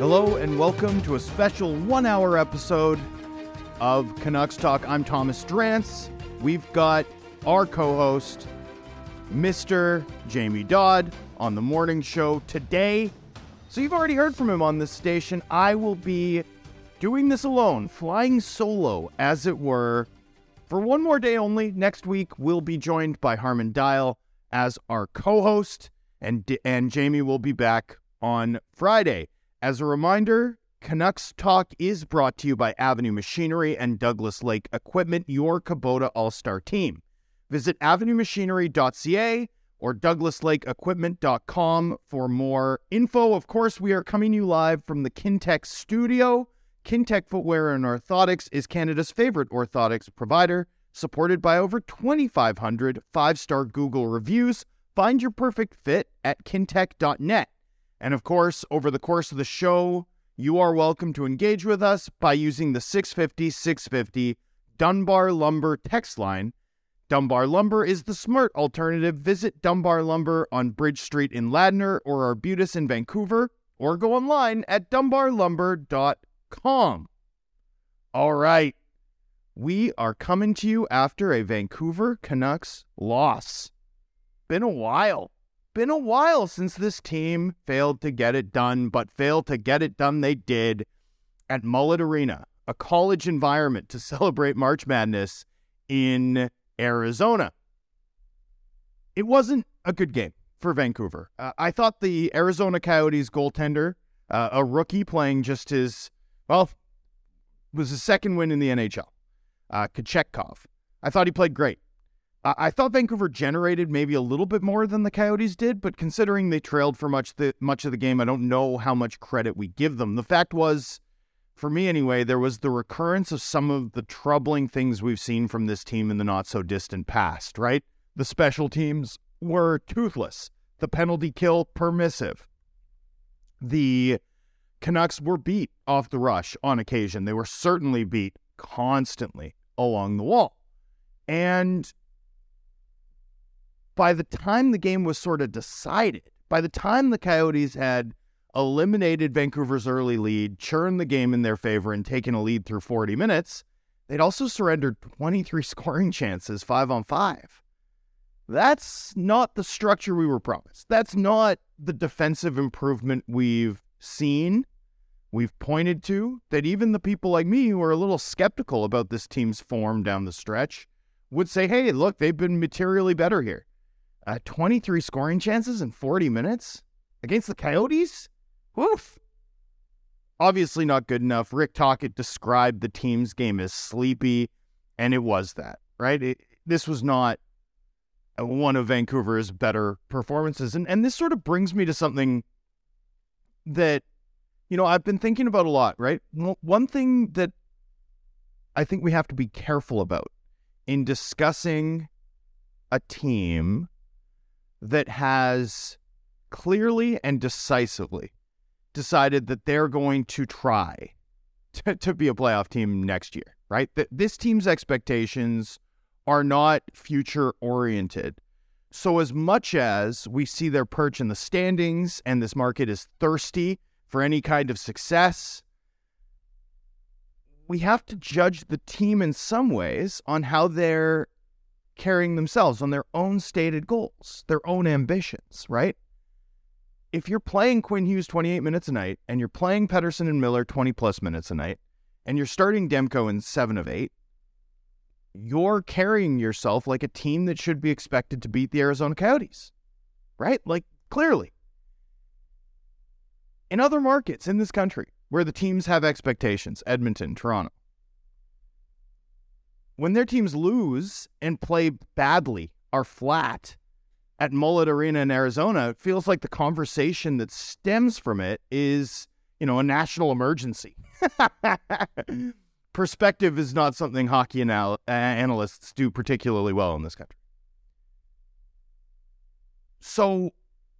Hello and welcome to a special 1-hour episode of Canucks Talk. I'm Thomas Drance. We've got our co-host, Mr. Jamie Dodd, on the morning show today. So you've already heard from him on this station. I will be doing this alone, flying solo, as it were, for one more day only. Next week, we'll be joined by Harman Dayal as our co-host, and Jamie will be back on Friday. As a reminder, Canucks Talk is brought to you by Avenue Machinery and Douglas Lake Equipment, your Kubota All-Star team. Visit avenuemachinery.ca or douglaslakeequipment.com for more info. Of course, we are coming to you live from the Kintec studio. Kintec Footwear and Orthotics is Canada's favorite orthotics provider, supported by over 2,500 5-star Google reviews. Find your perfect fit at kintec.net. And of course, over the course of the show, you are welcome to engage with us by using the 650-650 Dunbar Lumber text line. Dunbar Lumber is the smart alternative. Visit Dunbar Lumber on Bridge Street in Ladner or Arbutus in Vancouver, or go online at dunbarlumber.com. All right, we are coming to you after a Vancouver Canucks loss. Been a while since this team failed to get it done, but failed to get it done they did at Mullet Arena, a college environment to celebrate March Madness in Arizona. It wasn't a good game for Vancouver. I thought the Arizona Coyotes goaltender, a rookie playing just was his second win in the NHL, Kochetkov. I thought he played great. I thought Vancouver generated maybe a little bit more than the Coyotes did, but considering they trailed for much of the game, I don't know how much credit we give them. The fact was, for me anyway, there was the recurrence of some of the troubling things we've seen from this team in the not-so-distant past, right? The special teams were toothless. The penalty kill permissive. The Canucks were beat off the rush on occasion. They were certainly beat constantly along the wall. And by the time the game was sort of decided, by the time the Coyotes had eliminated Vancouver's early lead, churned the game in their favor, and taken a lead through 40 minutes, they'd also surrendered 23 scoring chances, 5-on-5. That's not the structure we were promised. That's not the defensive improvement we've seen, we've pointed to, that even the people like me who are a little skeptical about this team's form down the stretch would say, hey, look, they've been materially better here. 23 scoring chances in 40 minutes against the Coyotes? Woof. Obviously not good enough. Rick Tocchet described the team's game as sleepy, and it was that, right? This was not one of Vancouver's better performances. And this sort of brings me to something that, I've been thinking about a lot, right? One thing that I think we have to be careful about in discussing a team that has clearly and decisively decided that they're going to try to be a playoff team next year, right? That this team's expectations are not future-oriented. So as much as we see their perch in the standings and this market is thirsty for any kind of success, we have to judge the team in some ways on how they're carrying themselves, on their own stated goals, their own ambitions, right? If you're playing Quinn Hughes 28 minutes a night, and you're playing Pettersson and Miller 20-plus minutes a night, and you're starting Demko in 7 of 8, you're carrying yourself like a team that should be expected to beat the Arizona Coyotes, right? Like, clearly. In other markets in this country, where the teams have expectations, Edmonton, Toronto, when their teams lose and play badly, are flat at Mullet Arena in Arizona, it feels like the conversation that stems from it is, a national emergency. Perspective is not something hockey analysts do particularly well in this country. So,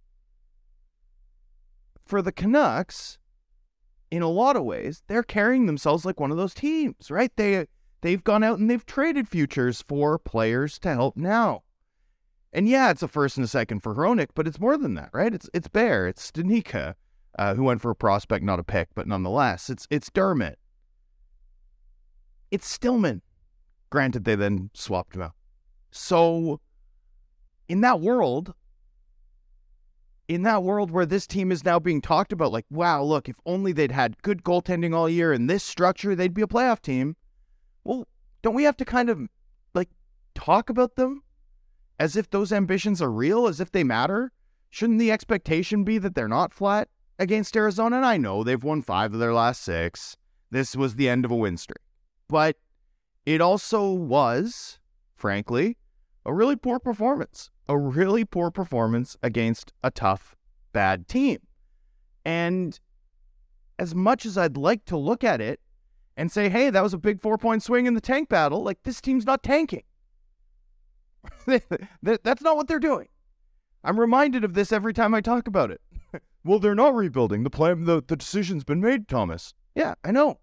for the Canucks, in a lot of ways, they're carrying themselves like one of those teams, right? They've gone out and they've traded futures for players to help now. And yeah, it's a first and a second for Hronek, but it's more than that, right? It's Bear, it's Stanika, who went for a prospect, not a pick, but nonetheless, it's Dermott. It's Stillman. Granted, they then swapped him out. So in that world where this team is now being talked about, like, wow, look, if only they'd had good goaltending all year in this structure, they'd be a playoff team. Well, don't we have to kind of, like, talk about them as if those ambitions are real, as if they matter? Shouldn't the expectation be that they're not flat against Arizona? And I know they've won 5 of their last 6. This was the end of a win streak. But it also was, frankly, a really poor performance. A really poor performance against a tough, bad team. And as much as I'd like to look at it and say, hey, that was a big 4-point swing in the tank battle, like, this team's not tanking. That's not what they're doing. I'm reminded of this every time I talk about it. Well, they're not rebuilding. The decision's been made, Thomas. Yeah, I know.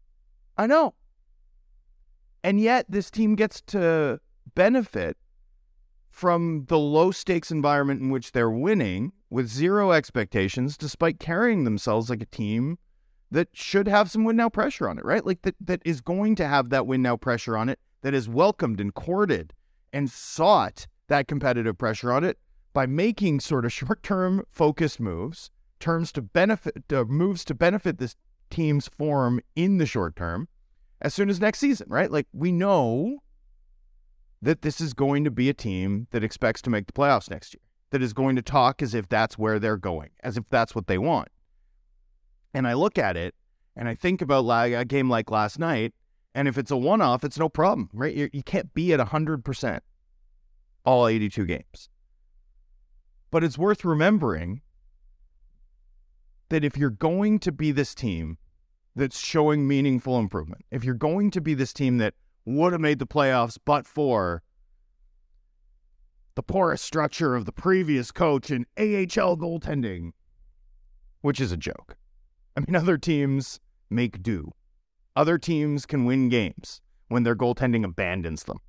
And yet this team gets to benefit from the low-stakes environment in which they're winning with zero expectations, despite carrying themselves like a team that should have some win-now pressure on it, right? Like that is going to have that win-now pressure on it, that is welcomed and courted and sought that competitive pressure on it by making sort of short-term focused moves to benefit this team's form in the short term as soon as next season, right? Like, we know that this is going to be a team that expects to make the playoffs next year, that is going to talk as if that's where they're going, as if that's what they want. And I look at it and I think about a game like last night, and if it's a one-off, it's no problem, right? You can't be at 100% all 82 games. But it's worth remembering that if you're going to be this team that's showing meaningful improvement, if you're going to be this team that would have made the playoffs but for the porous structure of the previous coach in AHL goaltending, which is a joke. I mean, other teams make do. Other teams can win games when their goaltending abandons them.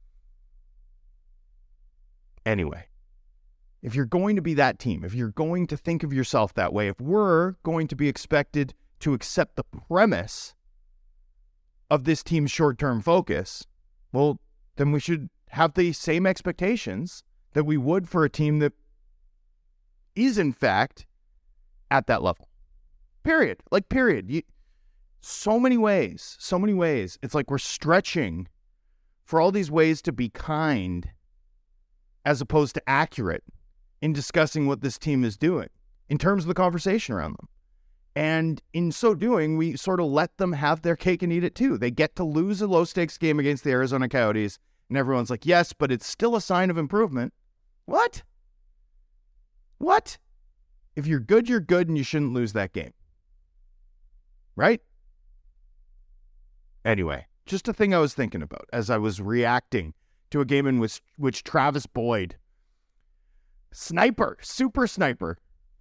Anyway, if you're going to be that team, if you're going to think of yourself that way, if we're going to be expected to accept the premise of this team's short-term focus, well, then we should have the same expectations that we would for a team that is, in fact, at that level. Period. Like, period. So many ways. It's like we're stretching for all these ways to be kind as opposed to accurate in discussing what this team is doing in terms of the conversation around them. And in so doing, we sort of let them have their cake and eat it too. They get to lose a low-stakes game against the Arizona Coyotes, and everyone's like, yes, but it's still a sign of improvement. What? If you're good, you're good, and you shouldn't lose that game. Right? Anyway, just a thing I was thinking about as I was reacting to a game in which Travis Boyd, super sniper,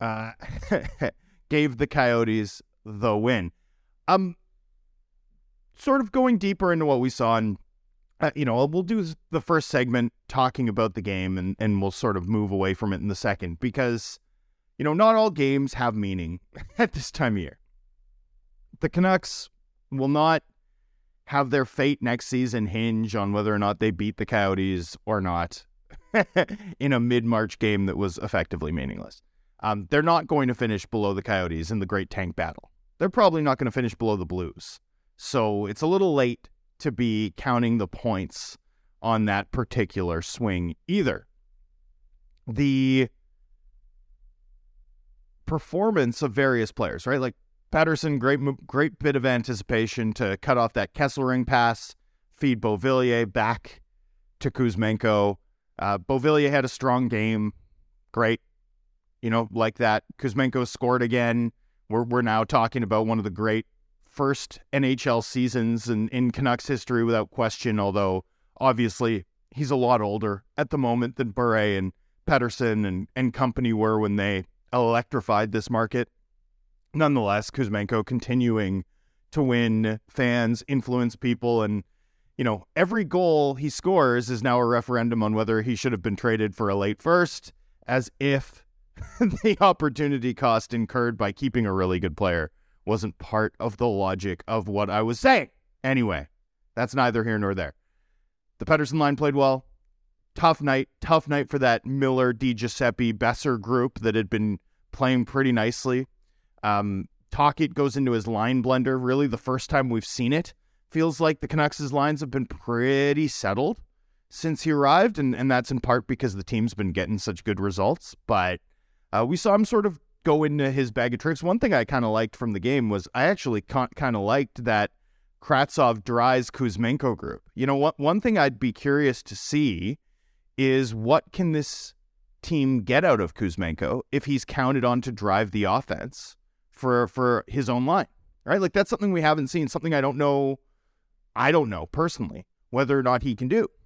gave the Coyotes the win. Sort of going deeper into what we saw, and we'll do the first segment talking about the game, and we'll sort of move away from it in the second, because not all games have meaning at this time of year. The Canucks will not have their fate next season hinge on whether or not they beat the Coyotes or not in a mid-March game that was effectively meaningless. They're not going to finish below the Coyotes in the Great Tank Battle. They're probably not going to finish below the Blues. So it's a little late to be counting the points on that particular swing either. The performance of various players, right? Like Pettersson, great bit of anticipation to cut off that Kesselring pass, feed Beauvillier back to Kuzmenko. Beauvillier had a strong game. Great. Like that. Kuzmenko scored again. We're now talking about one of the great first NHL seasons in Canucks history without question, although obviously he's a lot older at the moment than Bure and Pettersson and company were when they electrified this market. Nonetheless, Kuzmenko continuing to win fans, influence people, and every goal he scores is now a referendum on whether he should have been traded for a late first, as if the opportunity cost incurred by keeping a really good player wasn't part of the logic of what I was saying. Anyway, that's neither here nor there. The Pettersson line played well. Tough night for that Miller, DiGiuseppe, Besser group that had been playing pretty nicely. Tocchet goes into his line blender, really the first time we've seen it. Feels like the Canucks' lines have been pretty settled since he arrived, and that's in part because the team's been getting such good results. But we saw him sort of go into his bag of tricks. One thing I kind of liked from the game was I actually kind of liked that Kravtsov, Dries, Kuzmenko group. You know what? One thing I'd be curious to see is what can this team get out of Kuzmenko if he's counted on to drive the offense for his own line, right? Like that's something we haven't seen, something I don't know personally whether or not he can do.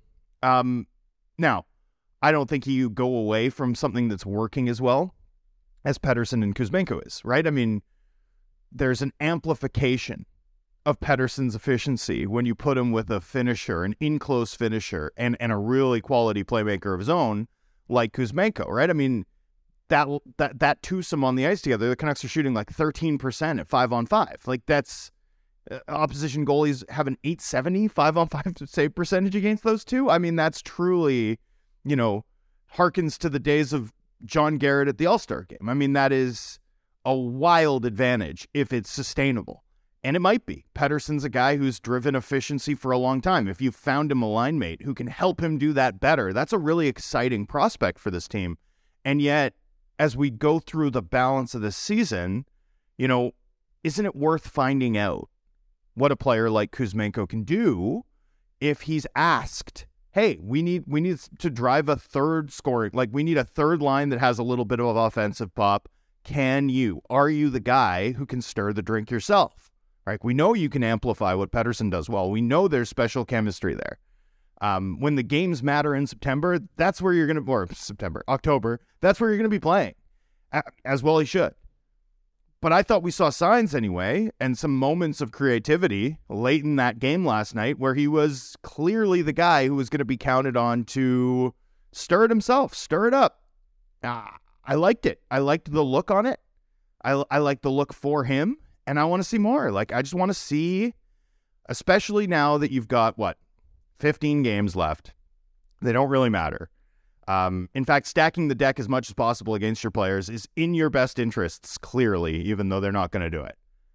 Now, I don't think you go away from something that's working as well as Pettersson and Kuzmenko is, right? I mean, there's an amplification of Pettersson's efficiency when you put him with a finisher, an in-close finisher, and a really quality playmaker of his own like Kuzmenko, right? I mean, that twosome on the ice together, the Canucks are shooting like 13% at 5-on-5. Like that's opposition goalies have an .870 5-on-5 save percentage against those two. I mean, that's truly, harkens to the days of John Garrett at the All-Star game. I mean, that is a wild advantage if it's sustainable. And it might be. Pettersson's a guy who's driven efficiency for a long time. If you've found him a line mate who can help him do that better, that's a really exciting prospect for this team. And yet, as we go through the balance of the season, isn't it worth finding out what a player like Kuzmenko can do if he's asked, hey, we need to drive a third scoring, like we need a third line that has a little bit of offensive pop. Are you the guy who can stir the drink yourself? Right? We know you can amplify what Pettersson does well. We know there's special chemistry there. When the games matter in September, that's where you're going to, or October, that's where you're going to be playing, as well he should. But I thought we saw signs anyway, and some moments of creativity late in that game last night where he was clearly the guy who was going to be counted on to stir it himself, stir it up. I liked it. I liked the look on it. I liked the look for him, and I want to see more. Like, I just want to see, especially now that you've got, 15 games left. They don't really matter. In fact, stacking the deck as much as possible against your players is in your best interests, clearly, even though they're not going to do it.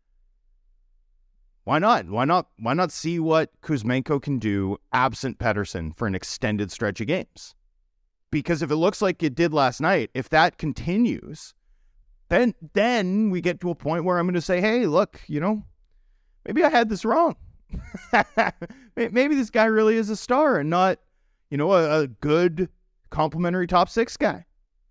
Why not? Why not see what Kuzmenko can do absent Pettersson for an extended stretch of games? Because if it looks like it did last night, if that continues, then we get to a point where I'm going to say, hey, look, maybe I had this wrong. Maybe this guy really is a star and not, a good complimentary top six guy.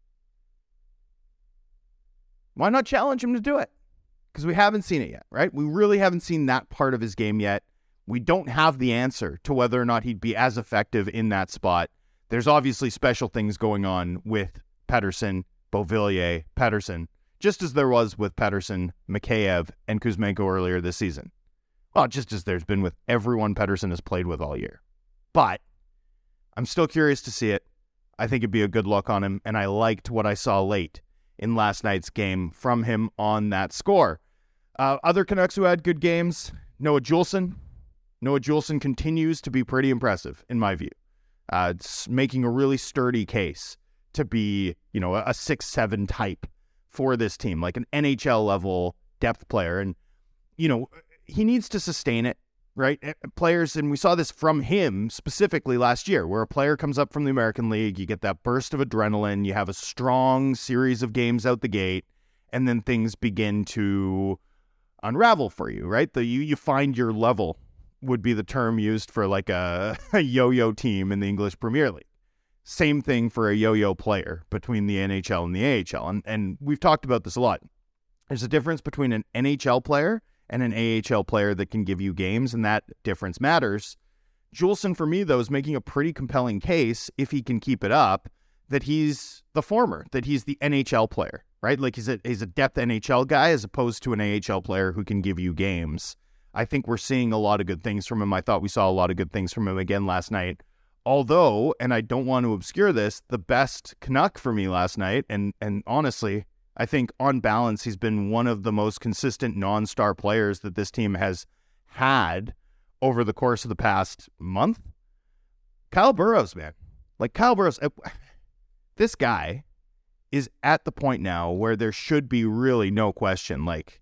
Why not challenge him to do it? Because we haven't seen it yet, right? We really haven't seen that part of his game yet. We don't have the answer to whether or not he'd be as effective in that spot. There's obviously special things going on with Pettersson, Beauvillier, Pettersson, just as there was with Pettersson, Mikheyev, and Kuzmenko earlier this season. Well, just as there's been with everyone Pettersson has played with all year. But I'm still curious to see it. I think it'd be a good look on him, and I liked what I saw late in last night's game from him on that score. Other Canucks who had good games, Noah Juulsen. Noah Juulsen continues to be pretty impressive, in my view. It's making a really sturdy case to be, a 6-7 type for this team, like an NHL-level depth player. And, he needs to sustain it, right? Players, and we saw this from him specifically last year, where a player comes up from the American League, you get that burst of adrenaline, you have a strong series of games out the gate, and then things begin to unravel for you, right? You find your level would be the term used for like a yo-yo team in the English Premier League. Same thing for a yo-yo player between the NHL and the AHL. And we've talked about this a lot. There's a difference between an NHL player and an AHL player that can give you games, and that difference matters. Juulsen, for me, though, is making a pretty compelling case, if he can keep it up, that he's the former, that he's the NHL player, right? Like he's a depth NHL guy as opposed to an AHL player who can give you games. I think we're seeing a lot of good things from him. I thought we saw a lot of good things from him again last night Although, and I don't want to obscure this, the best Canuck for me last night, and honestly, I think on balance, he's been one of the most consistent non-star players that this team has had over the course of the past month. Kyle Burroughs, man. Like Kyle Burroughs, this guy is at the point now where there should be really no question. Like,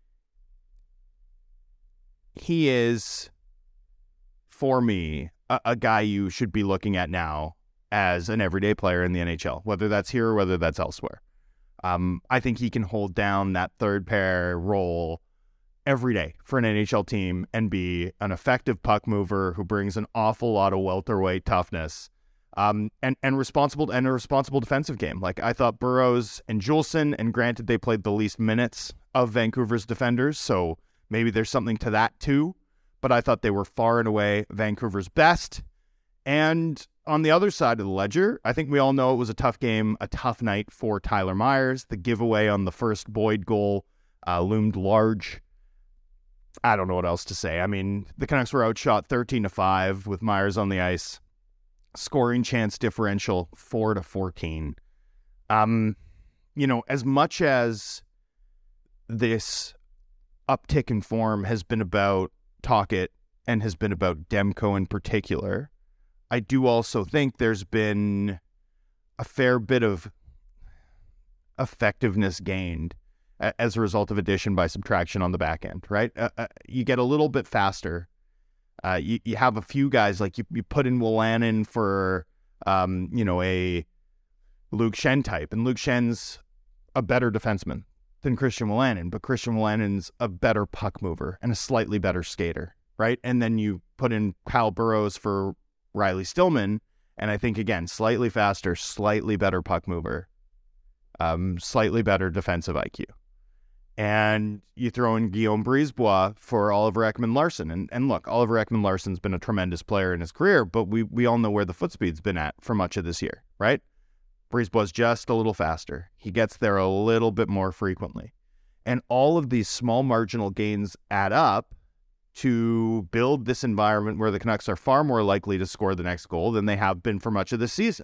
he is, for me, a guy you should be looking at now as an everyday player in the NHL, whether that's here or whether that's elsewhere. I think he can hold down that third pair role every day for an NHL team and be an effective puck mover who brings an awful lot of welterweight toughness, and a responsible defensive game. Like, I thought Burroughs and Juleson, and granted they played the least minutes of Vancouver's defenders, so maybe there's something to that too, but I thought they were far and away Vancouver's best. And on the other side of the ledger, I think we all know it was a tough game, a tough night for Tyler Myers. The giveaway on the first Boyd goal loomed large. I don't know what else to say. I mean, the Canucks were outshot 13-5 with Myers on the ice. Scoring chance differential 4-14. As much as this uptick in form has been about Tocchet and has been about Demko in particular, I do also think there's been a fair bit of effectiveness gained as a result of addition by subtraction on the back end, right? You get a little bit faster. You have a few guys, like you put in Wolanin for, a Luke Schenn type, and Luke Schenn's a better defenseman than Christian Wolanin, but Christian Wolanin's a better puck mover and a slightly better skater, right? And then you put in Kyle Burroughs for Riley Stillman, and I think, again, slightly faster, slightly better puck mover, slightly better defensive IQ. And you throw in Guillaume Brisebois for Oliver Ekman-Larsson. And look, Oliver Ekman-Larsson's been a tremendous player in his career, but we all know where the foot speed's been at for much of this year, right? Brisebois's just a little faster. He gets there a little bit more frequently. And all of these small marginal gains add up to build this environment where the Canucks are far more likely to score the next goal than they have been for much of this season.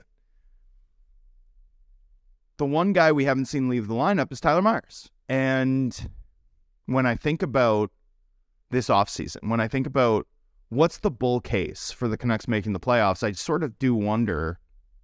The one guy we haven't seen leave the lineup is Tyler Myers. And when I think about this offseason, when I think about what's the bull case for the Canucks making the playoffs, I sort of do wonder,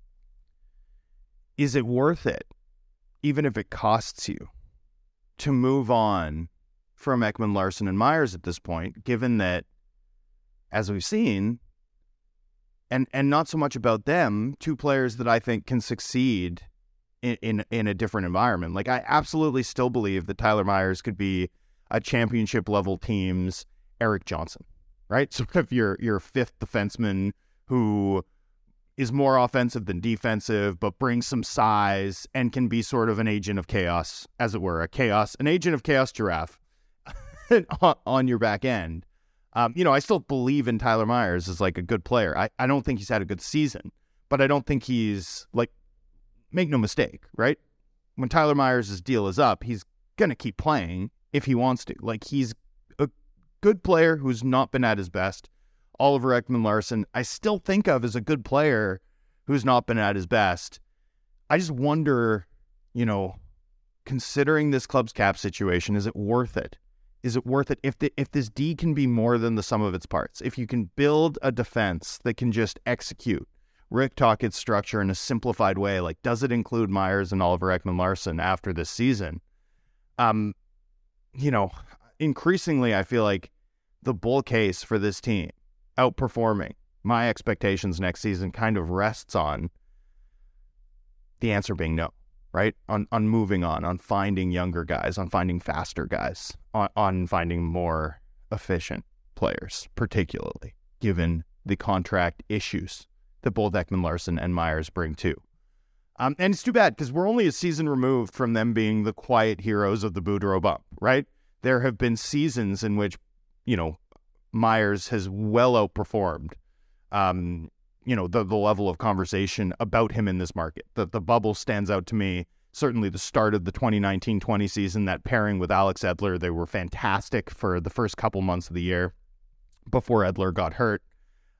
is it worth it, even if it costs you, to move on from Ekman-Larsson and Myers at this point, given that, as we've seen, and not so much about them, two players that I think can succeed in a different environment. Like, I absolutely still believe that Tyler Myers could be a championship level team's Eric Johnson, right? So if you're fifth defenseman who is more offensive than defensive, but brings some size and can be sort of an agent of chaos, as it were, an agent of chaos giraffe on your back end. I still believe in Tyler Myers as like a good player. I don't think he's had a good season, but I don't think he's like, make no mistake, right? When Tyler Myers' deal is up, he's going to keep playing if he wants to. Like, he's a good player who's not been at his best. Oliver Ekman-Larsson, I still think of as a good player who's not been at his best. I just wonder, considering this club's cap situation, is it worth it? Is it worth it if this D can be more than the sum of its parts? If you can build a defense that can just execute Rick Tocchet's structure in a simplified way, like, does it include Myers and Oliver Ekman-Larsson after this season? Increasingly, I feel like the bull case for this team outperforming my expectations next season kind of rests on the answer being no, right? On moving on finding younger guys, on finding faster guys, on finding more efficient players, particularly given the contract issues that both Ekman-Larsson and Myers bring too. And it's too bad because we're only a season removed from them being the quiet heroes of the Boudreau bump, right? There have been seasons in which, Myers has well outperformed, the level of conversation about him in this market. The bubble stands out to me. Certainly the start of the 2019-20 season, that pairing with Alex Edler, they were fantastic for the first couple months of the year before Edler got hurt.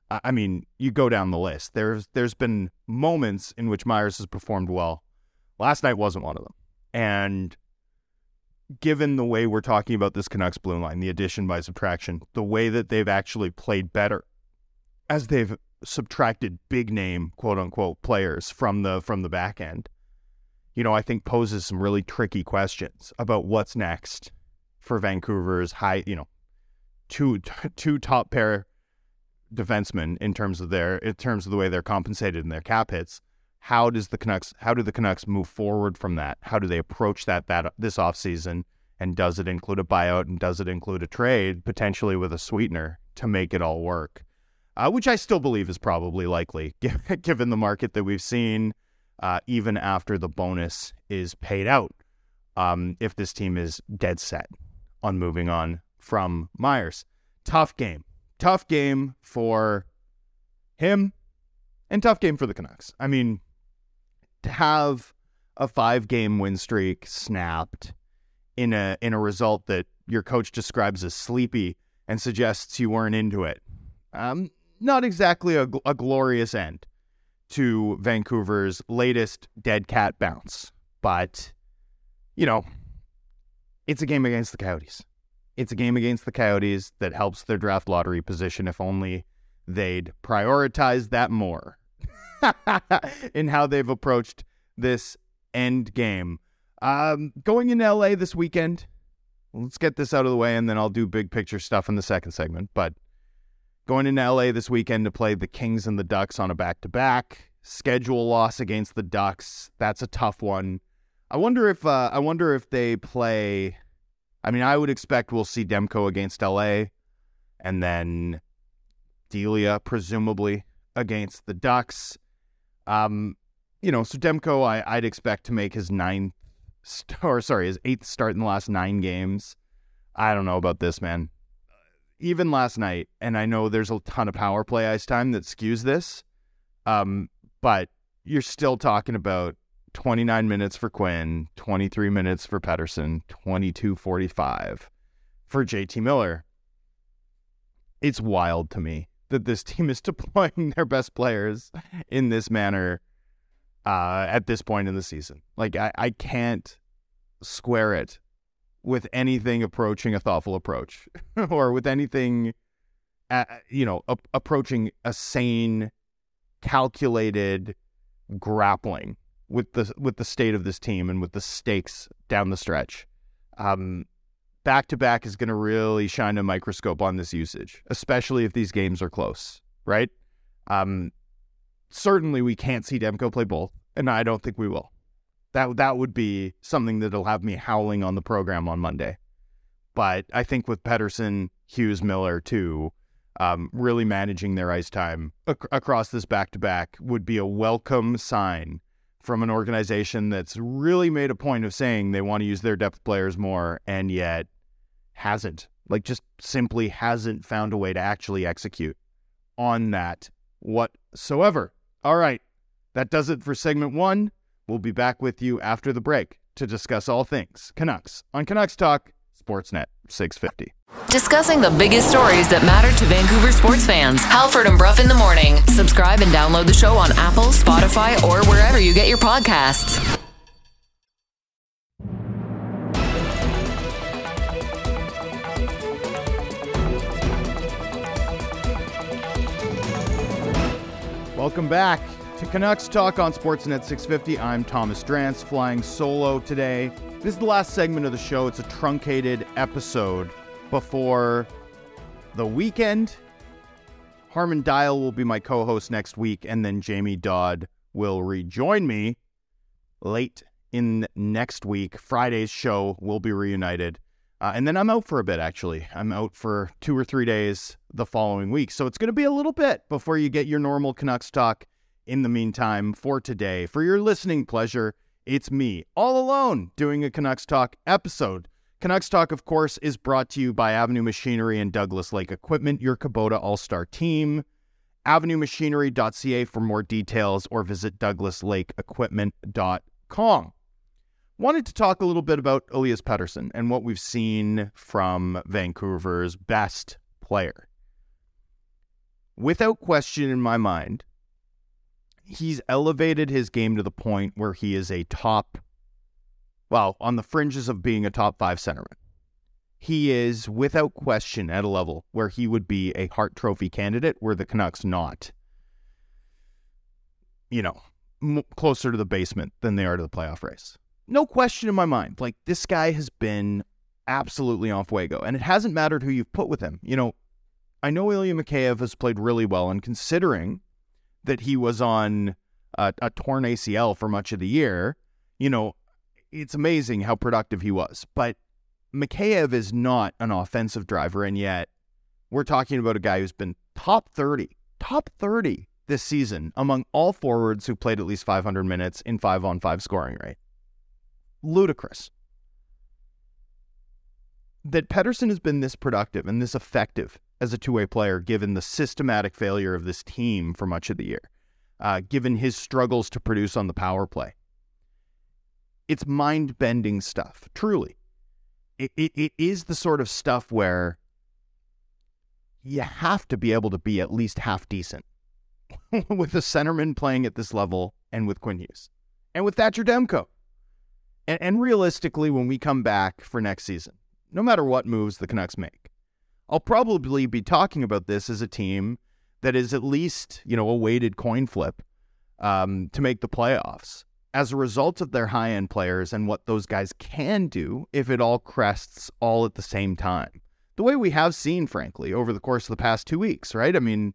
I mean, you go down the list. There's been moments in which Myers has performed well. Last night wasn't one of them. And given the way we're talking about this Canucks blue line, the addition by subtraction, the way that they've actually played better as they've subtracted big name, quote unquote, players from the back end, I think poses some really tricky questions about what's next for Vancouver's two top pair defensemen in terms of the way they're compensated in their cap hits. How do the Canucks move forward from that? How do they approach that this offseason? And does it include a buyout, and does it include a trade, potentially with a sweetener, to make it all work? Which I still believe is probably likely, given the market that we've seen, even after the bonus is paid out, if this team is dead set on moving on from Myers. Tough game for him, and tough game for the Canucks. I mean, to have a 5-game win streak snapped in a result that your coach describes as sleepy and suggests you weren't into it, not exactly a glorious end to Vancouver's latest dead cat bounce. But, it's a game against the Coyotes. It's a game against the Coyotes that helps their draft lottery position, if only they'd prioritize that more in how they've approached this end game. Going into LA this weekend, let's get this out of the way, and then I'll do big picture stuff in the second segment. But going into LA this weekend to play the Kings and the Ducks on a back-to-back. Schedule loss against the Ducks. That's a tough one. I wonder if they play. I mean, I would expect we'll see Demko against LA, and then Delia presumably against the Ducks. So Demko, I'd expect to make his his 8th start in the last 9 games. I don't know about this, man. Even last night, and I know there's a ton of power play ice time that skews this, but you're still talking about 29 minutes for Quinn, 23 minutes for Pettersson, 22:45 for JT Miller. It's wild to me that this team is deploying their best players in this manner at this point in the season. Like, I can't square it with anything approaching a thoughtful approach or with anything, approaching a sane, calculated grappling with the state of this team and with the stakes down the stretch. Back-to-back is going to really shine a microscope on this usage, especially if these games are close, right? Certainly we can't see Demko play both, and I don't think we will. That would be something that'll have me howling on the program on Monday. But I think with Pettersson, Hughes, Miller too, really managing their ice time across this back-to-back would be a welcome sign from an organization that's really made a point of saying they want to use their depth players more, and yet just simply hasn't found a way to actually execute on that whatsoever. All right, that does it for segment 1. We'll be back with you after the break to discuss all things Canucks on Canucks Talk, Sportsnet 650. Discussing the biggest stories that matter to Vancouver sports fans. Halford and Brough in the morning. Subscribe and download the show on Apple, Spotify, or wherever you get your podcasts. Welcome back to Canucks Talk on Sportsnet 650. I'm Thomas Drance, flying solo today. This is the last segment of the show. It's a truncated episode before the weekend. Harman Dial will be my co-host next week, and then Jamie Dodd will rejoin me late in next week. Friday's show will be reunited. And then I'm out for a bit, actually. I'm out for 2 or 3 days the following week. So it's going to be a little bit before you get your normal Canucks Talk. In the meantime, for today, for your listening pleasure, it's me, all alone, doing a Canucks Talk episode. Canucks Talk, of course, is brought to you by Avenue Machinery and Douglas Lake Equipment, your Kubota All-Star team. AvenueMachinery.ca for more details, or visit DouglasLakeEquipment.com. Wanted to talk a little bit about Elias Pettersson and what we've seen from Vancouver's best player. without question in my mind, he's elevated his game to the point where he is on the fringes of being a top 5 centerman. He is, without question, at a level where he would be a Hart Trophy candidate, where the Canucks not, closer to the basement than they are to the playoff race. No question in my mind. Like, this guy has been absolutely on fuego, and it hasn't mattered who you've put with him. I know Ilya Mikheyev has played really well, and considering that he was on a torn ACL for much of the year, it's amazing how productive he was. But Mikheyev is not an offensive driver, and yet we're talking about a guy who's been top 30 this season among all forwards who played at least 500 minutes in 5-on-5 scoring rate. Ludicrous. That Pettersson has been this productive and this effective as a two-way player, given the systematic failure of this team for much of the year, given his struggles to produce on the power play. It's mind-bending stuff, truly. It is the sort of stuff where you have to be able to be at least half decent with a centerman playing at this level and with Quinn Hughes and with Thatcher Demko. And realistically, when we come back for next season, no matter what moves the Canucks make, I'll probably be talking about this as a team that is at least, a weighted coin flip to make the playoffs, as a result of their high-end players and what those guys can do if it all crests all at the same time. The way we have seen, frankly, over the course of the past 2 weeks, right? I mean,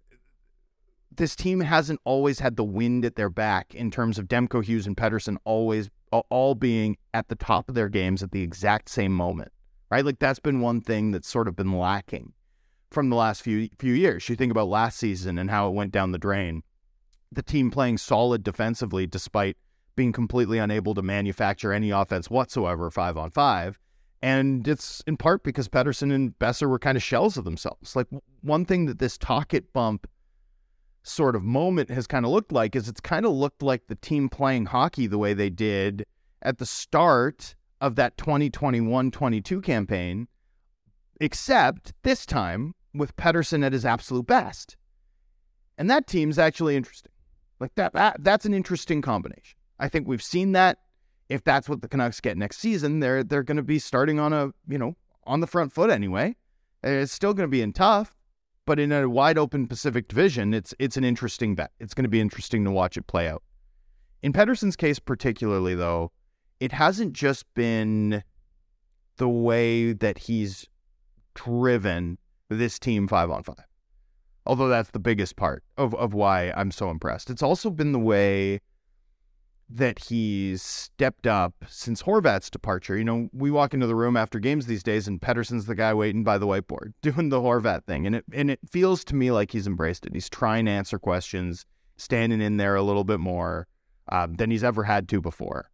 this team hasn't always had the wind at their back in terms of Demko, Hughes, and Pettersson all being at the top of their games at the exact same moment, right? Like, that's been one thing that's sort of been lacking from the last few years. You think about last season and how it went down the drain. The team playing solid defensively despite being completely unable to manufacture any offense whatsoever 5-on-5. And it's in part because Pettersson and Boeser were kind of shells of themselves. Like, one thing that this Tocchet bump sort of moment has kind of looked like is it's kind of looked like the team playing hockey the way they did at the start of that 2021-22 campaign, except this time with Pettersson at his absolute best. And that team's actually interesting. Like, that's an interesting combination. I think we've seen that. If that's what the Canucks get next season, they're going to be starting on on the front foot anyway. It's still going to be tough, but in a wide open Pacific Division, it's an interesting bet. It's going to be interesting to watch it play out. In Pettersson's case particularly, though, it hasn't just been the way that he's driven this team 5-on-5. Although that's the biggest part of why I'm so impressed. It's also been the way that he's stepped up since Horvat's departure. We walk into the room after games these days and Pettersson's the guy waiting by the whiteboard doing the Horvat thing. And it feels to me like he's embraced it. He's trying to answer questions, standing in there a little bit more than he's ever had to before.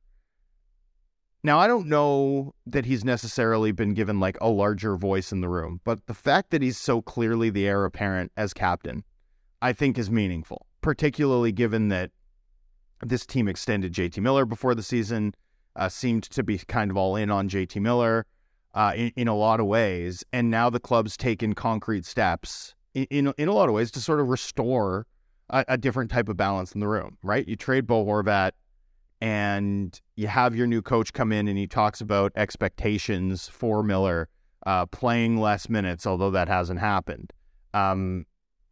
Now, I don't know that he's necessarily been given like a larger voice in the room, but the fact that he's so clearly the heir apparent as captain, I think is meaningful, particularly given that this team extended JT Miller before the season, seemed to be kind of all in on JT Miller in a lot of ways. And now the club's taken concrete steps in a lot of ways to sort of restore a different type of balance in the room, right? You trade Bo Horvat and you have your new coach come in and he talks about expectations for Miller playing less minutes, although that hasn't happened. Some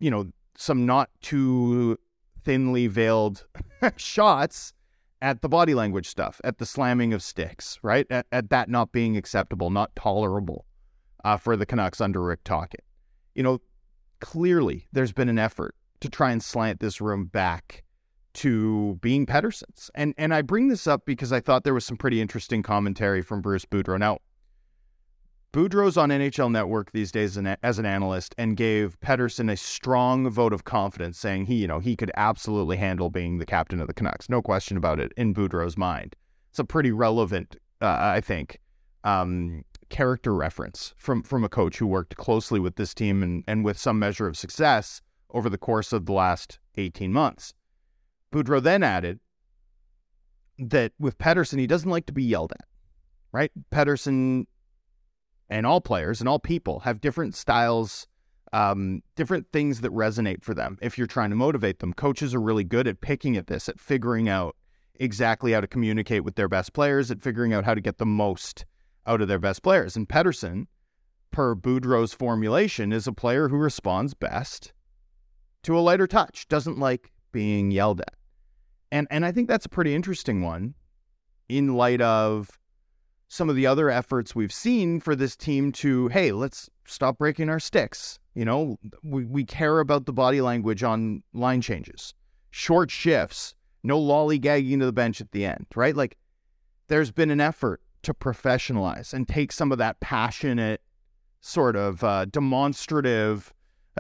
not too thinly veiled shots at the body language stuff, at the slamming of sticks, right? At that not being acceptable, not tolerable for the Canucks under Rick Tocchet. Clearly there's been an effort to try and slant this room back to being Pettersson's. And I bring this up because I thought there was some pretty interesting commentary from Bruce Boudreau. Now, Boudreau's on NHL Network these days as an analyst and gave Pettersson a strong vote of confidence, saying he could absolutely handle being the captain of the Canucks. No question about it in Boudreau's mind. It's a pretty relevant, I think, character reference from a coach who worked closely with this team and with some measure of success over the course of the last 18 months. Boudreau then added that with Pettersson, he doesn't like to be yelled at, right? Pettersson and all players and all people have different styles different things that resonate for them if you're trying to motivate them. Coaches are really good at picking at this, at figuring out exactly how to communicate with their best players, at figuring out how to get the most out of their best players. And Pettersson, per Boudreau's formulation, is a player who responds best to a lighter touch, doesn't like being yelled at. And I think that's a pretty interesting one in light of some of the other efforts we've seen for this team to, hey, let's stop breaking our sticks. You know, we care about the body language on line changes, short shifts, no lollygagging to the bench at the end, right? Like, there's been an effort to professionalize and take some of that passionate, sort of demonstrative,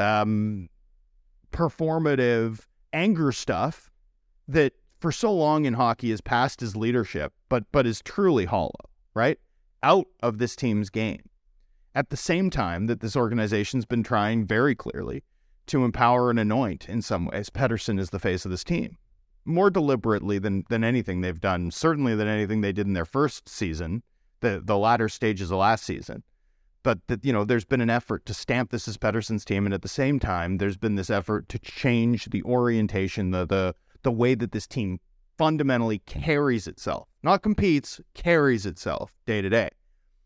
performative anger stuff that for so long in hockey is past as leadership, but is truly hollow, right? Out of this team's game. At the same time that this organization's been trying very clearly to empower and anoint, in some ways, Pettersson is the face of this team. More deliberately than anything they've done, certainly than anything they did in their first season, the latter stages of last season. But there's been an effort to stamp this as Pettersson's team, and at the same time, there's been this effort to change the orientation, the way that this team fundamentally carries itself, not competes, carries itself day to day.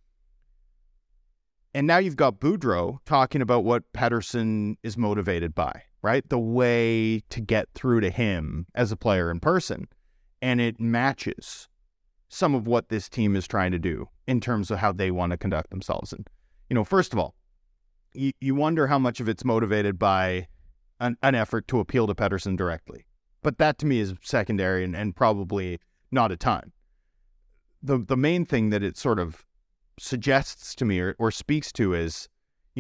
And now you've got Boudreau talking about what Pettersson is motivated by, right? The way to get through to him as a player in person. And it matches some of what this team is trying to do in terms of how they want to conduct themselves. And, first of all, you wonder how much of it's motivated by an effort to appeal to Pettersson directly. But that to me is secondary and probably not a ton. The main thing that it sort of suggests to me or speaks to is,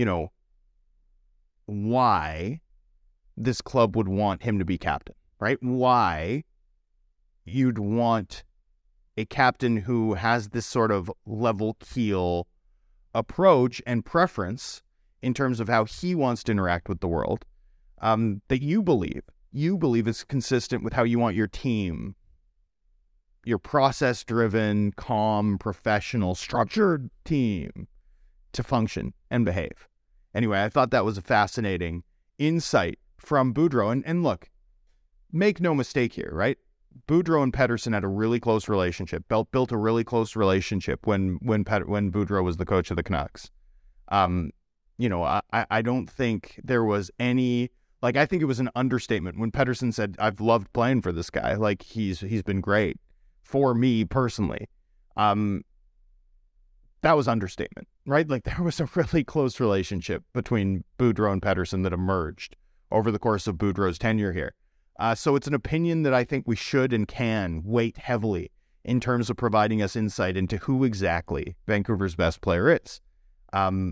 why this club would want him to be captain, right? Why you'd want a captain who has this sort of level keel approach and preference in terms of how he wants to interact with the world, that you believe is consistent with how you want your team, your process-driven, calm, professional, structured team to function and behave. Anyway, I thought that was a fascinating insight from Boudreau. And look, make no mistake here, right? Boudreau and Pettersson had a really close relationship, built a really close relationship when Boudreau was the coach of the Canucks. I don't think there was any... I think it was an understatement when Pettersson said, I've loved playing for this guy. Like, he's been great for me personally. That was understatement, right? Like, there was a really close relationship between Boudreau and Pettersson that emerged over the course of Boudreau's tenure here. So it's an opinion that I think we should and can weight heavily in terms of providing us insight into who exactly Vancouver's best player is. I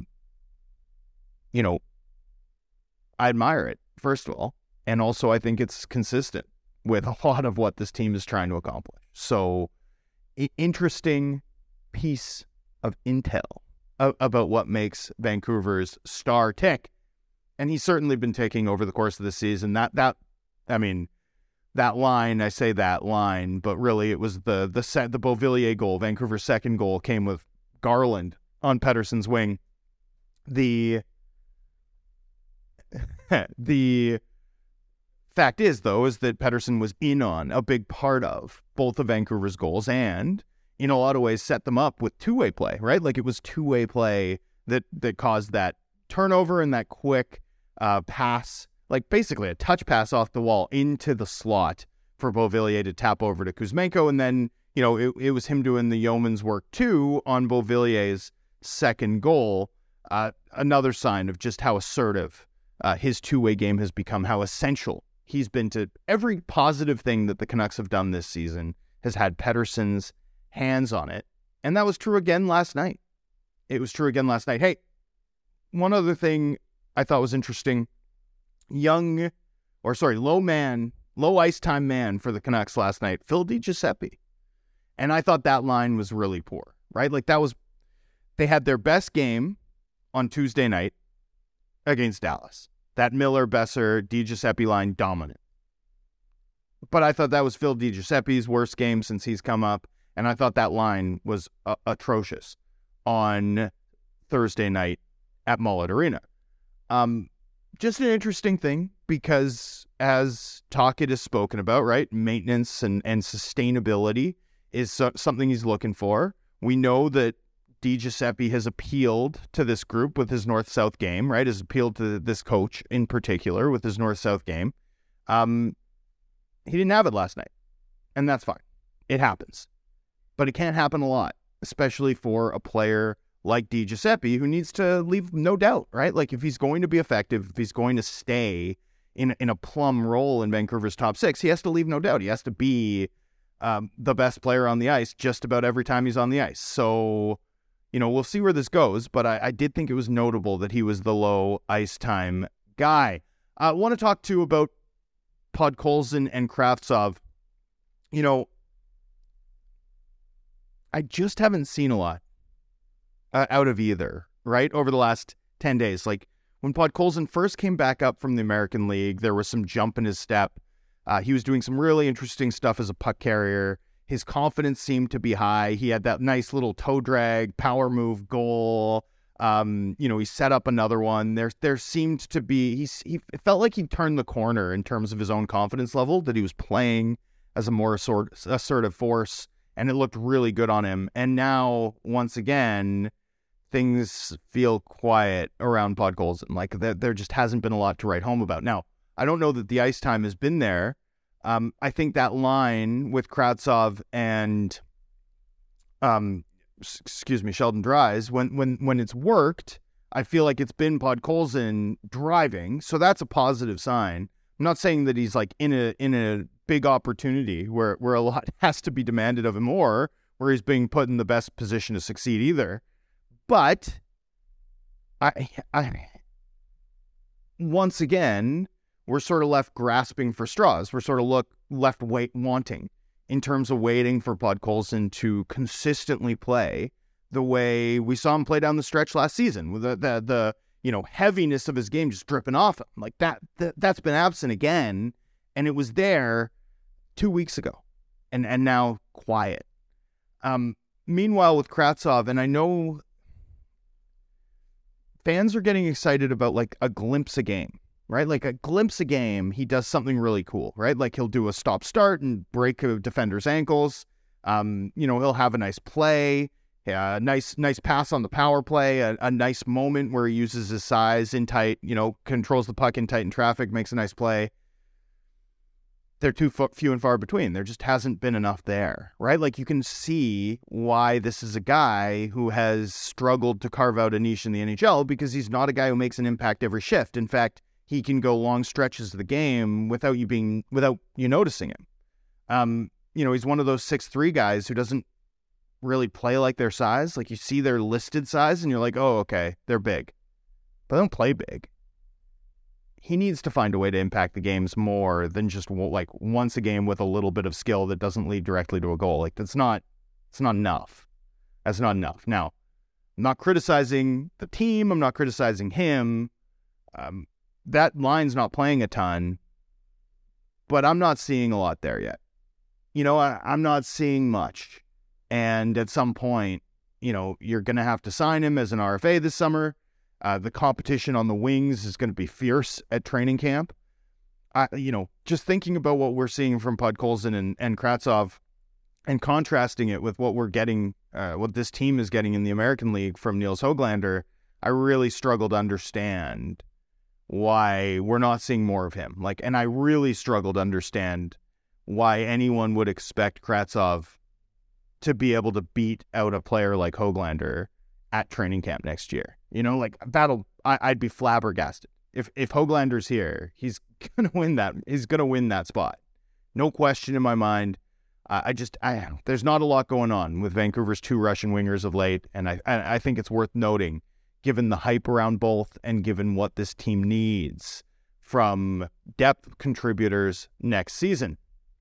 admire it, first of all. And also, I think it's consistent with a lot of what this team is trying to accomplish. So, interesting piece of intel about what makes Vancouver's star tick. And he's certainly been ticking over the course of the season. That line, I say that line, but really it was the Beauvillier goal. Vancouver's second goal came with Garland on Pettersson's wing. The fact is, though, is that Pettersson was in on a big part of both of Vancouver's goals and, in a lot of ways, set them up with two-way play, right? Like, it was two-way play that caused that turnover and that quick pass, like basically a touch pass off the wall into the slot for Beauvillier to tap over to Kuzmenko. And then, it was him doing the yeoman's work, too, on Beauvillier's second goal. Another sign of just how assertive his two-way game has become, how essential he's been to every positive thing that the Canucks have done this season has had Pettersson's hands on it. And that was true again last night. Hey, one other thing I thought was interesting. Low ice time man for the Canucks last night, Phil DiGiuseppe. And I thought that line was really poor, right? Like, they had their best game on Tuesday night against Dallas. That Miller, Besser, DiGiuseppe line dominant. But I thought that was Phil DiGiuseppe's worst game since he's come up. And I thought that line was atrocious on Thursday night at Mullet Arena. just an interesting thing because as Tocchet has spoken about, right, maintenance and sustainability is something he's looking for. We know that Di Giuseppe has appealed to this group with his North-South game, right, has appealed to this coach in particular with his North-South game. He didn't have it last night, and that's fine. It happens. But it can't happen a lot, especially for a player like Di Giuseppe, who needs to leave no doubt, right? Like, if he's going to be effective, if he's going to stay in a plum role in Vancouver's top six, he has to leave no doubt. He has to be the best player on the ice just about every time he's on the ice. So, we'll see where this goes, but I did think it was notable that he was the low ice time guy. I want to talk, too, about Podkolzin and Kravtsov. I just haven't seen a lot out of either, right, over the last 10 days. Like, when Podkolzin first came back up from the American League, there was some jump in his step. He was doing some really interesting stuff as a puck carrier. His confidence seemed to be high. He had that nice little toe drag, power move goal. He set up another one. There seemed to be, it felt like he turned the corner in terms of his own confidence level, that he was playing as a more assertive force, and it looked really good on him. And now, once again, things feel quiet around Podkolzin. Like, there just hasn't been a lot to write home about. Now, I don't know that the ice time has been there. I think that line with Kravtsov and, Sheldon Dries, when it's worked, I feel like it's been Podkolzin driving. So that's a positive sign. I'm not saying that he's like in a big opportunity where a lot has to be demanded of him, or where he's being put in the best position to succeed either. But I once again, we're sort of left grasping for straws. We're sort of left wanting in terms of waiting for Podkolzin to consistently play the way we saw him play down the stretch last season, with the heaviness of his game just dripping off him. Like that's been absent again, and it was there 2 weeks ago, and now quiet. Meanwhile, with Kravtsov, and I know fans are getting excited about like a glimpse a game, right? Like a glimpse a game, he does something really cool, right? Like he'll do a stop-start and break a defender's ankles. He'll have a nice play, a nice pass on the power play, a nice moment where he uses his size in tight, controls the puck in tight in traffic, makes a nice play. They're too few and far between. There just hasn't been enough there, right? Like, you can see why this is a guy who has struggled to carve out a niche in the NHL, because he's not a guy who makes an impact every shift. In fact, he can go long stretches of the game without you noticing him. He's one of those 6'3" guys who doesn't really play like their size. Like, you see their listed size and you're like, oh, okay, they're big, but they don't play big. He needs to find a way to impact the games more than just like once a game with a little bit of skill that doesn't lead directly to a goal. Like, it's not enough. That's not enough. Now, I'm not criticizing the team. I'm not criticizing him. That line's not playing a ton, but I'm not seeing a lot there yet. I'm not seeing much. And at some point, you're going to have to sign him as an RFA this summer. The competition on the wings is going to be fierce at training camp. Just thinking about what we're seeing from Podkolzin and Kravtsov, and contrasting it with what we're getting, what this team is getting in the American League from Nils Höglander, I really struggle to understand why we're not seeing more of him. And I really struggle to understand why anyone would expect Kravtsov to be able to beat out a player like Höglander at training camp next year. I'd be flabbergasted. If Höglander's here, he's going to win that. He's going to win that spot. No question in my mind. There's not a lot going on with Vancouver's two Russian wingers of late. And I think it's worth noting, given the hype around both and given what this team needs from depth contributors next season.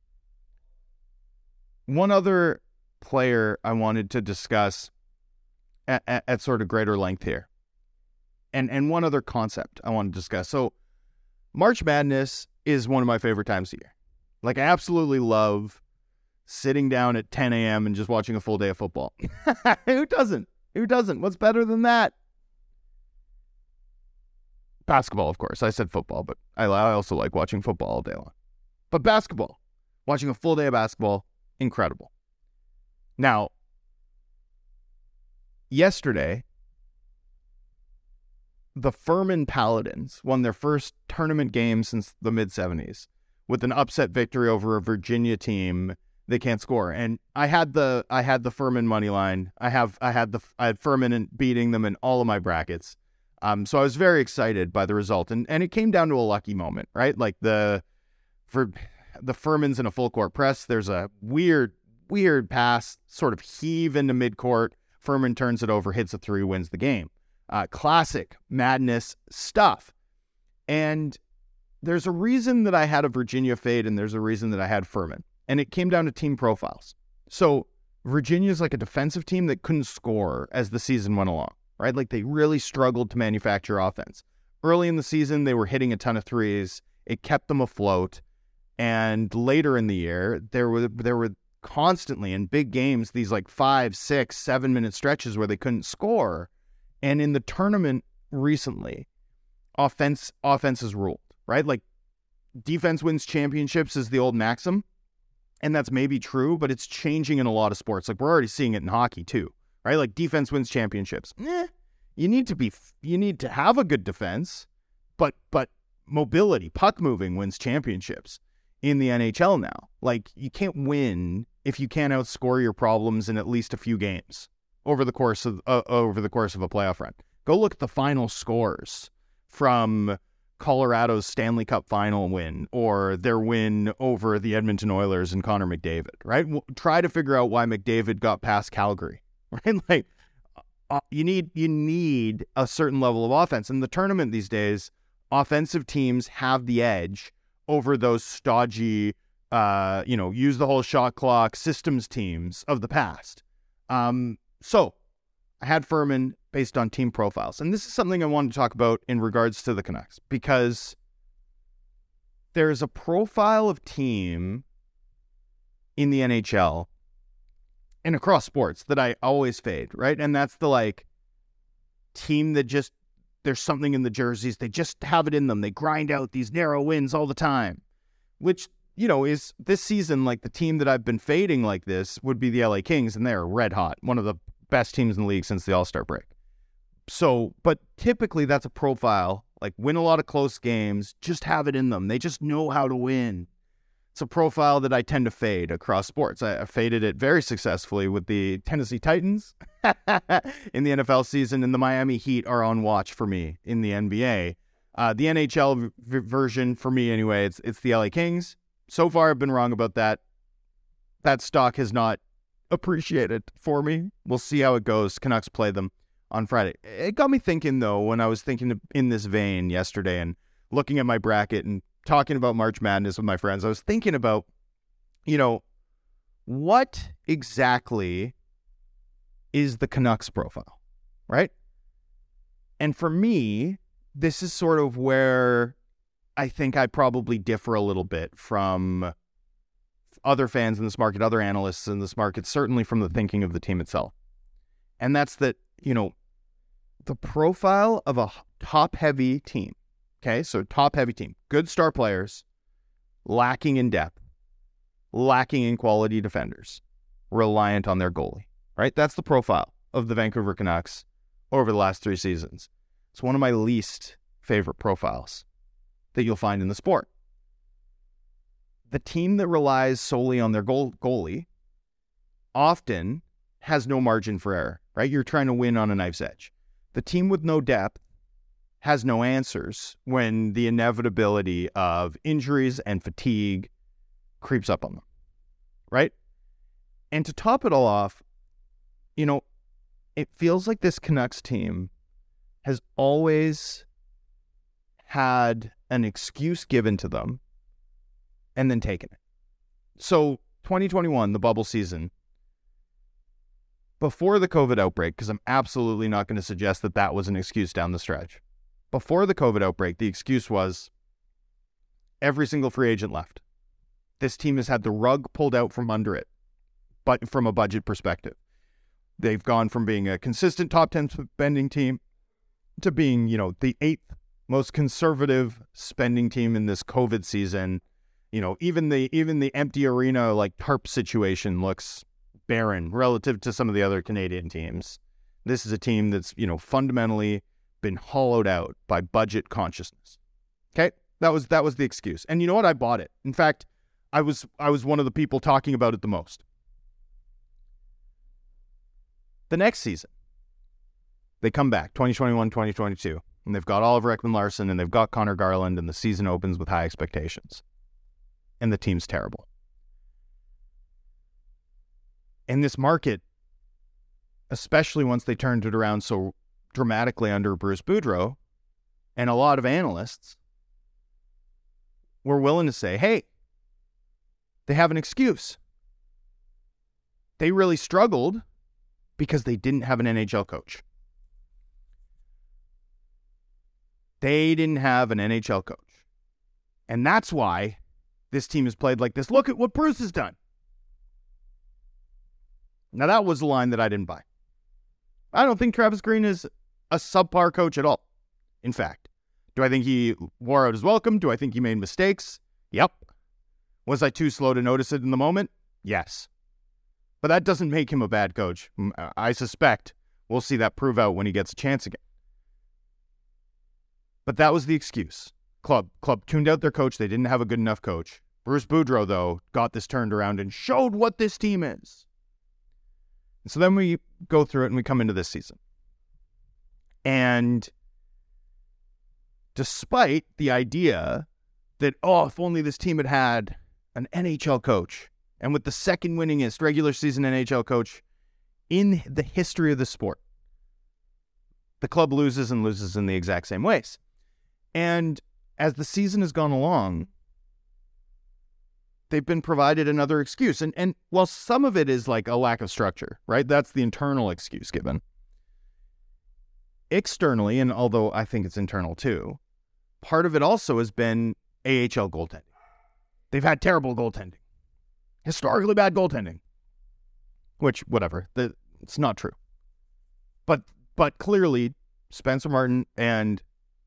One other player I wanted to discuss at sort of greater length here. And one other concept I want to discuss. So March Madness is one of my favorite times of year. I absolutely love sitting down at 10 a.m. and just watching a full day of football. Who doesn't? What's better than that? Basketball, of course. I said football, but I also like watching football all day long. But basketball, watching a full day of basketball, incredible. Now, yesterday, the Furman Paladins won their first tournament game since the mid-'70s with an upset victory over a Virginia team. They can't score, and I had the Furman money line. I had Furman beating them in all of my brackets. So I was very excited by the result, and it came down to a lucky moment, right? Like for the Furman's in a full court press. There's a weird pass, sort of heave into midcourt. Furman turns it over, hits a three, wins the game. Classic madness stuff. And there's a reason that I had a Virginia fade, and there's a reason that I had Furman. And it came down to team profiles. So Virginia's like a defensive team that couldn't score as the season went along, right? Like they really struggled to manufacture offense. Early in the season, they were hitting a ton of threes. It kept them afloat. And later in the year, there were constantly in big games these like 5, 6, 7 minute stretches where they couldn't score. And in the tournament recently, offense has ruled, right? Like defense wins championships is the old maxim. And that's maybe true, but it's changing in a lot of sports. Like we're already seeing it in hockey too, right? Like defense wins championships. You need to have a good defense, but mobility, puck moving wins championships in the NHL now. Like you can't win if you can't outscore your problems in at least a few games over the course of a playoff run. Go look at the final scores from Colorado's Stanley Cup final win or their win over the Edmonton Oilers and Connor McDavid, right? Try to figure out why McDavid got past Calgary, right? Like you need a certain level of offense. In the tournament these days, offensive teams have the edge over those stodgy, use the whole shot clock systems teams of the past. So I had Furman based on team profiles. And this is something I wanted to talk about in regards to the Canucks, because there's a profile of team in the NHL and across sports that I always fade, right? And that's the like team that just, there's something in the jerseys. They just have it in them. They grind out these narrow wins all the time, which, is this season, like the team that I've been fading like this would be the LA Kings, and they're red hot. One of the best teams in the league since the All-Star break. So, but typically that's a profile, like win a lot of close games, just have it in them. They just know how to win. It's a profile that I tend to fade across sports. I faded it very successfully with the Tennessee Titans in the NFL season, and the Miami Heat are on watch for me in the NBA. The NHL version for me anyway, it's the LA Kings. So far I've been wrong about that. That stock has not appreciated for me. We'll see how it goes. Canucks play them on Friday. It got me thinking, though, when I was thinking in this vein yesterday and looking at my bracket and talking about March Madness with my friends, I was thinking about, what exactly is the Canucks profile, right? And for me, this is sort of where I think I probably differ a little bit from other fans in this market, other analysts in this market, certainly from the thinking of the team itself. And that's that, the profile of a top-heavy team, okay? So top-heavy team, good star players, lacking in depth, lacking in quality defenders, reliant on their goalie, right? That's the profile of the Vancouver Canucks over the last 3 seasons. It's one of my least favorite profiles that you'll find in the sport. The team that relies solely on their goalie often has no margin for error, right? You're trying to win on a knife's edge. The team with no depth has no answers when the inevitability of injuries and fatigue creeps up on them, right? And to top it all off, it feels like this Canucks team has always had an excuse given to them and then taken it. So 2021, the bubble season, before the COVID outbreak, because I'm absolutely not going to suggest that that was an excuse down the stretch. Before the COVID outbreak, the excuse was every single free agent left. This team has had the rug pulled out from under it, but from a budget perspective. They've gone from being a consistent top 10 spending team to being, the 8th most conservative spending team in this COVID season. You know, even the empty arena like tarp situation looks barren relative to some of the other Canadian teams. This is a team that's, you know, fundamentally been hollowed out by budget consciousness. Okay? That was the excuse. And you know what? I bought it. In fact, I was one of the people talking about it the most. The next season, they come back, 2021, 2022, and they've got Oliver Ekman-Larsson and they've got Connor Garland, and the season opens with high expectations. And the team's terrible. In this market, especially once they turned it around so dramatically under Bruce Boudreau, and a lot of analysts were willing to say, hey, they have an excuse. They really struggled because they didn't have an NHL coach. They didn't have an NHL coach. And that's why this team is played like this. Look at what Bruce has done. Now, that was a line that I didn't buy. I don't think Travis Green is a subpar coach at all. In fact, do I think he wore out his welcome? Do I think he made mistakes? Yep. Was I too slow to notice it in the moment? Yes. But that doesn't make him a bad coach. I suspect we'll see that prove out when he gets a chance again. But that was the excuse. Club tuned out their coach. They didn't have a good enough coach. Bruce Boudreau, though, got this turned around and showed what this team is. And so then we go through it and we come into this season. And despite the idea that, if only this team had had an NHL coach, and with the second winningest regular season NHL coach in the history of the sport, the club loses and loses in the exact same ways. And as the season has gone along, they've been provided another excuse. And while some of it is like a lack of structure, right? That's the internal excuse given. Externally, and although I think it's internal too, part of it also has been AHL goaltending. They've had terrible goaltending. Historically bad goaltending. Which, whatever. It's not true. But clearly, Spencer Martin and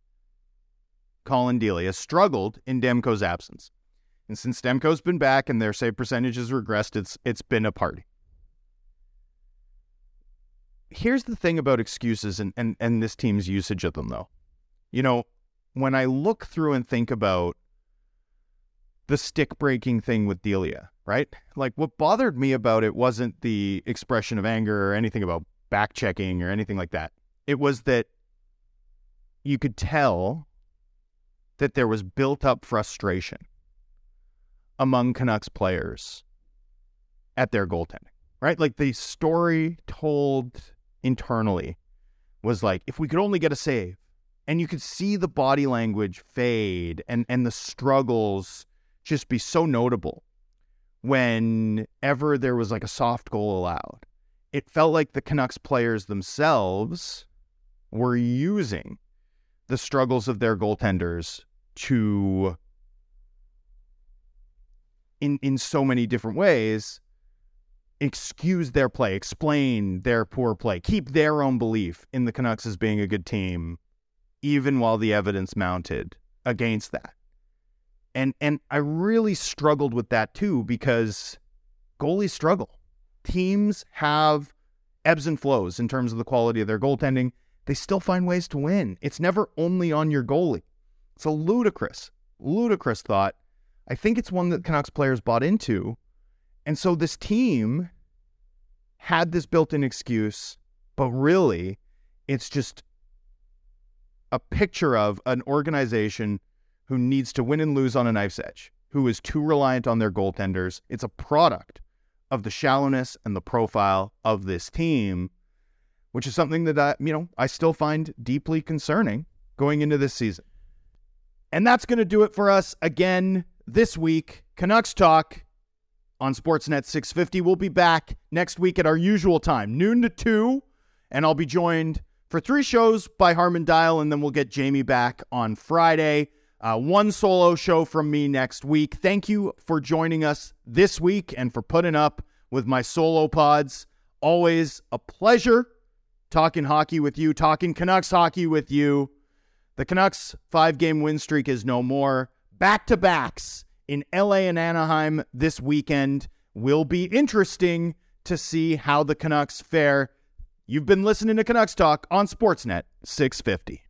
Colin Delia struggled in Demko's absence. And since Demko's been back and their save percentage has regressed, it's been a party. Here's the thing about excuses and this team's usage of them, though. You know, when I look through and think about the stick-breaking thing with Delia, right? Like, what bothered me about it wasn't the expression of anger or anything about back-checking or anything like that. It was that you could tell that there was built-up frustration among Canucks players at their goaltending, right? Like, the story told internally was like, if we could only get a save. And you could see the body language fade and the struggles just be so notable whenever there was like a soft goal allowed. It felt like the Canucks players themselves were using the struggles of their goaltenders to, in so many different ways, excuse their play, explain their poor play, keep their own belief in the Canucks as being a good team, even while the evidence mounted against that. And I really struggled with that too, because goalies struggle. Teams have ebbs and flows in terms of the quality of their goaltending. They still find ways to win. It's never only on your goalie. It's a ludicrous thought. I think it's one that Canucks players bought into. And so this team had this built-in excuse, but really it's just a picture of an organization who needs to win and lose on a knife's edge, who is too reliant on their goaltenders. It's a product of the shallowness and the profile of this team, which is something that I still find deeply concerning going into this season. And that's going to do it for us again this week. Canucks Talk on Sportsnet 650. We'll be back next week at our usual time, noon to 2, and I'll be joined for 3 shows by Harman Dial, and then we'll get Jamie back on Friday. One solo show from me next week. Thank you for joining us this week and for putting up with my solo pods. Always a pleasure talking hockey with you, talking Canucks hockey with you. The Canucks' 5-game win streak is no more. Back-to-backs in LA and Anaheim this weekend. Will be interesting to see how the Canucks fare. You've been listening to Canucks Talk on Sportsnet 650.